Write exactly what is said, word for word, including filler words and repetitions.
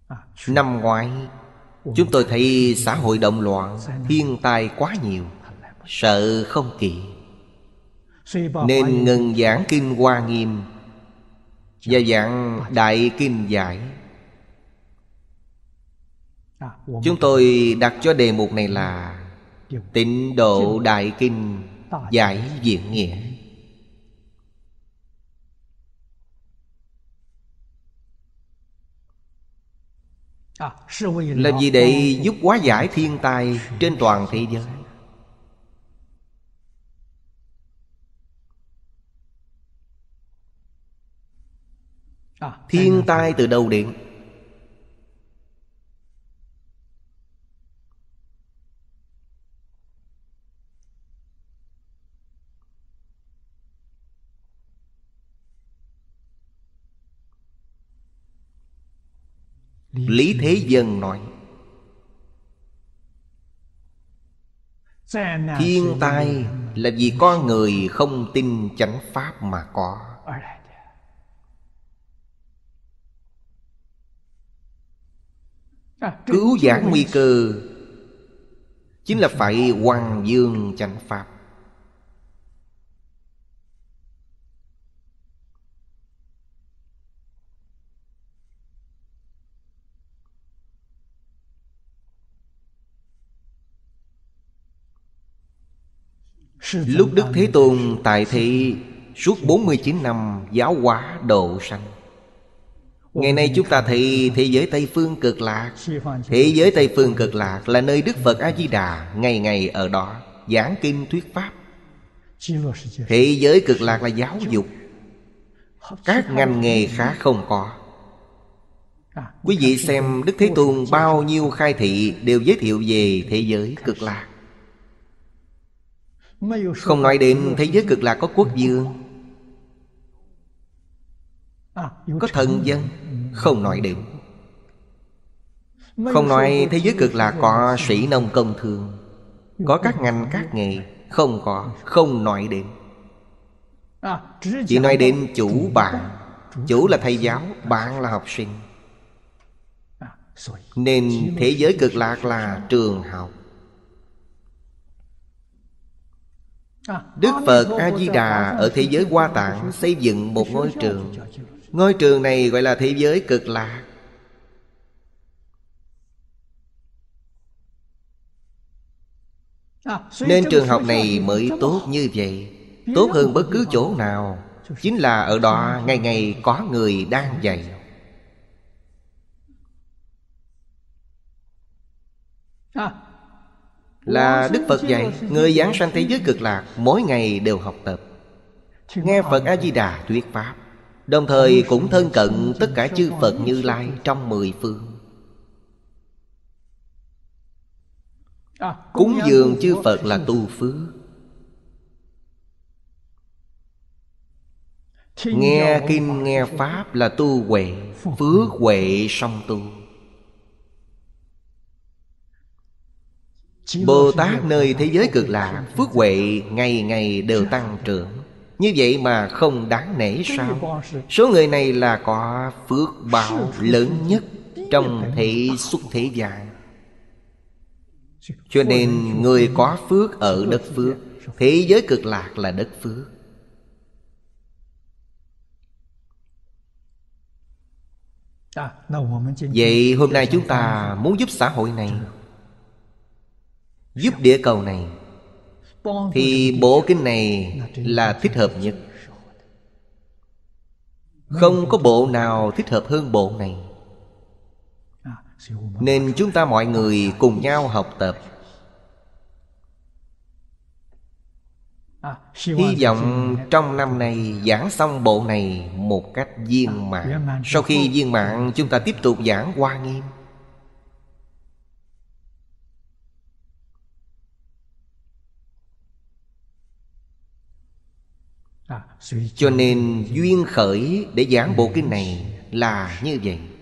Năm ngoái chúng tôi thấy xã hội động loạn, thiên tai quá nhiều, sợ không kịp, nên ngừng giảng kinh Hoa Nghiêm và giảng Đại Kinh Giải. Chúng tôi đặt cho đề mục này là Tịnh Độ Đại Kinh Giải Diện Nghĩa. Là vì để giúp hóa giải thiên tai trên toàn thế giới. Thiên tai từ đâu đến? Lý Thế Dân nói thiên tai là vì con người không tin chánh pháp mà có. Cứu vãn nguy cơ chính là phải hoằng dương chánh pháp. Lúc Đức Thế Tôn tại thị suốt bốn mươi chín năm giáo hóa độ sanh. Ngày nay chúng ta thấy thế giới Tây Phương Cực Lạc. Thế giới Tây Phương Cực Lạc là nơi Đức Phật A-di-đà ngày ngày ở đó giảng kinh thuyết pháp. Thế giới Cực Lạc là giáo dục. Các ngành nghề khác không có. Quý vị xem Đức Thế Tôn bao nhiêu khai thị đều giới thiệu về thế giới Cực Lạc. Không nói đến thế giới Cực Lạc có quốc vương, có thần dân, không nói đến. Không nói thế giới Cực Lạc có sĩ nông công thương, có các ngành các nghề, không có, không nói đến. Chỉ nói đến chủ bạn. Chủ là thầy giáo, bạn là học sinh. Nên thế giới Cực Lạc là trường học. Đức Phật A-di-đà ở thế giới Hoa Tạng xây dựng một ngôi trường. Ngôi trường này gọi là thế giới Cực Lạc. Nên trường học này mới tốt như vậy. Tốt hơn bất cứ chỗ nào. Chính là ở đó ngày ngày có người đang dạy. Là Đức Phật dạy, người giảng sanh thế giới Cực Lạc mỗi ngày đều học tập, nghe Phật A-di-đà thuyết pháp, đồng thời cũng thân cận tất cả chư Phật Như Lai trong mười phương. Cúng dường chư Phật là tu phước. Nghe kinh nghe pháp là tu huệ. Phước huệ song tu. Bồ Tát nơi thế giới Cực Lạc phước huệ ngày ngày đều tăng trưởng. Như vậy mà không đáng nể sao? Số người này là có phước báo lớn nhất trong thế xuất thế gian. Cho nên người có phước ở đất phước. Thế giới Cực Lạc là đất phước. Vậy hôm nay chúng ta muốn giúp xã hội này, giúp địa cầu này, thì bộ kinh này là thích hợp nhất. Không có bộ nào thích hợp hơn bộ này. Nên chúng ta mọi người cùng nhau học tập. Hy vọng trong năm nay giảng xong bộ này một cách viên mãn. Sau khi viên mãn chúng ta tiếp tục giảng Hoa Nghiêm. Cho nên duyên khởi để giảng bộ kinh này là như vậy.